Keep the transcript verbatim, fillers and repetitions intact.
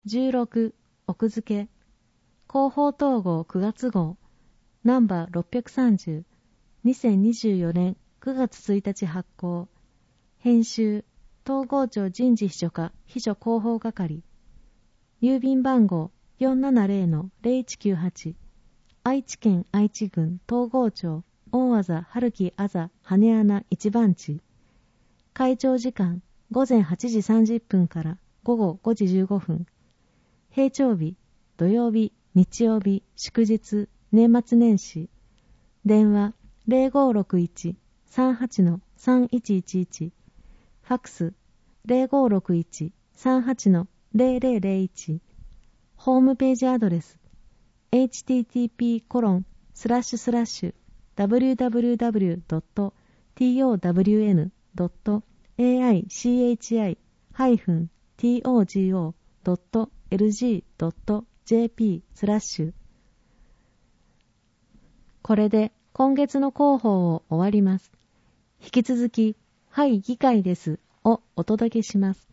じゅうろく奥付け広報統合くがつ号ナンバーろっぴゃくさんじゅうにせんにじゅうよねんくがつついたち発行編集統合庁人事秘書課秘書広報係郵便番号 よんななぜろのぜろいちきゅうはち 愛知県愛知郡統合庁大字春木あざ羽穴一番地開庁時間午前はちじさんじゅっぷんから午後ごじじゅうごふん閉庁日土曜日日曜日祝日年末年始電話 ぜろごろくいち さんはち さんいちいちいち ファックス ぜろごろくいち さんはち ぜろぜろぜろいちホームページアドレス エイチティーティーピーコロンスラッシュスラッシュダブリューダブリューダブリュードットトワンドットエーアイシーエイチアイハイフントゴドットエルジードットジェーピー スラッシュこれで今月の広報を終わります。引き続き、はい議会ですをお届けします。